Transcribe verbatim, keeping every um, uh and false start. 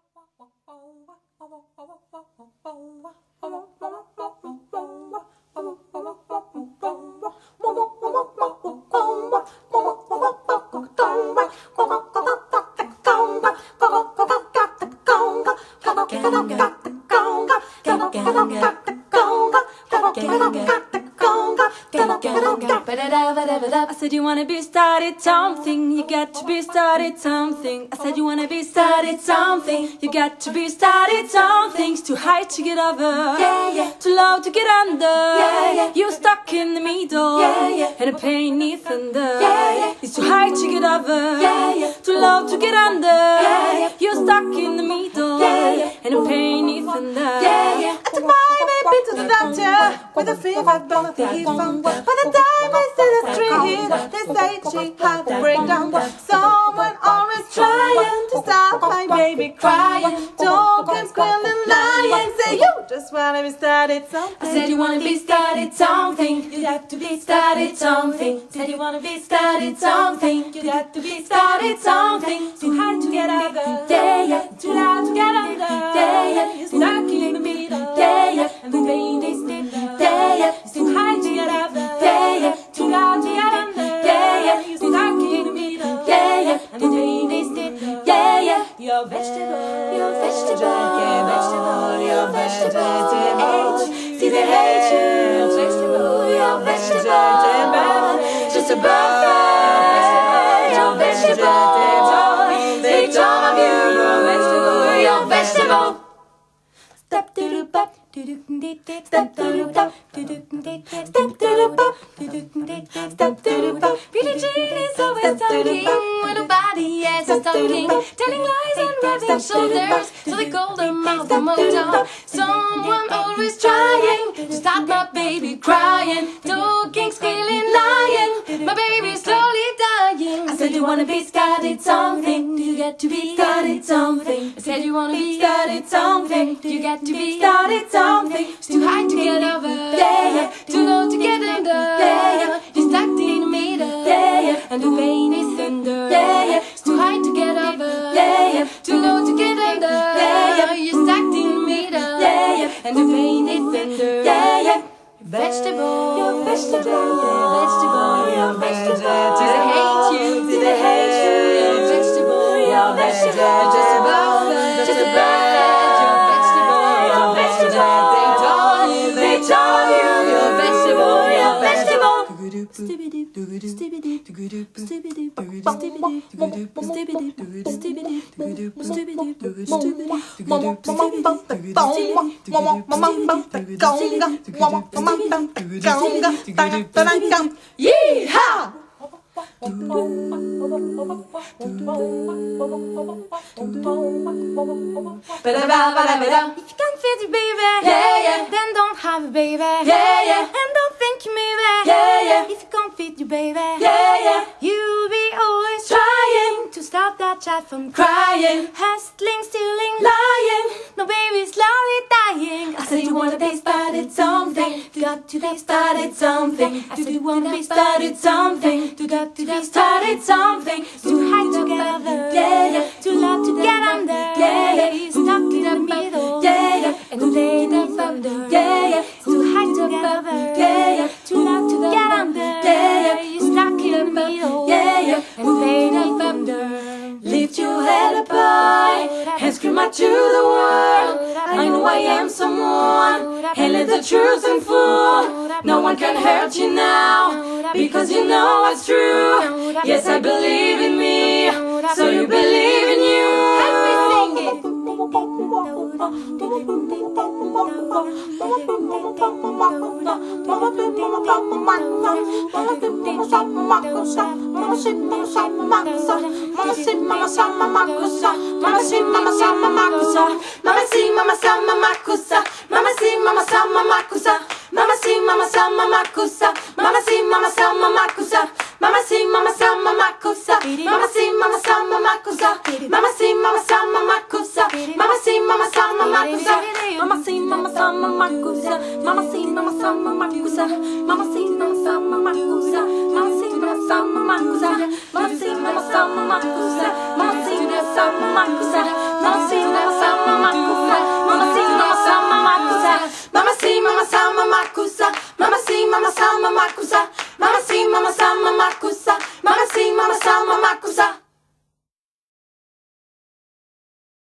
I said you wanna be started something, you got to be started something. I said you wanna be started something, you got to be started something. It's too high to get over, yeah, yeah. Too low to get under, yeah, yeah. You're stuck in the middle, yeah, yeah. And the pain needs thunder, yeah, yeah. It's too high to get over, yeah, yeah. Too low to get under, yeah, yeah. You're stuck in the middle, yeah, yeah. And the pain needs thunder, yeah, yeah. I took my baby to the doctor with a fever, I don't think he found. By the time I see the street, they say she had a breakdown. Someone always trying to stop my baby crying, talking, squealing, lying. Say you just wanna be started something. I said you wanna be started something, you got to be started something. Said you wanna be started something, you got to be started something. Too hard to get over, yeah, yeah. Too loud to get under, yeah, yeah. You're stuck in the middle, yeah, yeah. And the pain is deep, yeah, yeah. It's too hard to get over, yeah, yeah. Too loud to get under, yeah, yeah. You're stuck in the middle, yeah, yeah. And the pain is deep, yeah, yeah. You're vegetable, you're vegetable, you're vegetable, you're vegetable. See they hate you, you're vegetable, you're vegetable. Just a birthday, you're vegetable. They told of you, you're vegetable, you're vegetable. Step to the back, step to the back, step to the back, step to the back. Billie Jean is always talking when nobody else is talking, telling lies and rubbing shoulders, so they call them out the motor. Someone always trying to stop my baby crying, talking, squealing, lying. My baby's slowly dying. I said you wanna be started something, you get to be started something. I said you wanna be started something, you get to be started something. It's too high to get over, yeah, yeah. Too low to get under, yeah, yeah. You're stuck in the middle, yeah, yeah. And the pain is thunder, yeah, yeah. It's too high to get over, yeah, yeah. Too low to get under, yeah, yeah. You're stuck in the middle, yeah, yeah. And the pain is thunder, yeah, yeah. Vegetable, you're vegetable, you're vegetable, you're vegetable. Do they hate you? Do they hate you? You're vegetable, you're vegetable. Just a birthday, just a birthday. You're vegetable, you're vegetable. They told you, they told you, you're vegetable, you're vegetable. Stibidi, stibidi, stibidi, stibidi, stibidi, Yeehaw! If you can't fit it, baby, yeah, yeah. Then don't have it, baby, yeah, yeah. And don't think you maybe, yeah, yeah. If you can't fit you, baby, yeah, yeah. You'll be always trying to stop that child from crying, hustling, stealing, lying. My baby's slowly dying. I said you wanna be started something, you got to be started something. I said you wanna be started something, you got to be started something. Too high to get over, yeah, yeah. Too low to get under, yeah, yeah. You're stuck in the middle, yeah, yeah. And the pain is thunder, yeah, yeah. Too high to get over, yeah, yeah. Too low to get under, yeah, yeah. You're stuck in the middle, yeah, yeah. And the pain is thunder. Lift your head up high and scream out to the world, I know I am someone, and let the truth unfold. No one can hurt you now, because you know it's true. Yes, I believe in me, so you believe in you. Help me sing it. Mama see, mama sama makusa. Mama see, mama sama makusa. Mama see, mama sama makusa. Mama see, mama sama makusa. Mama see, mama sama makusa. Mama see, mama sama makusa. Mama see, mama sama makusa. Mama see, mama sama makusa. Mama see, mama sama makusa. Mama see, mama sama makusa. Mama see, mama sama makusa. Mama see, mama sama makusa. Mama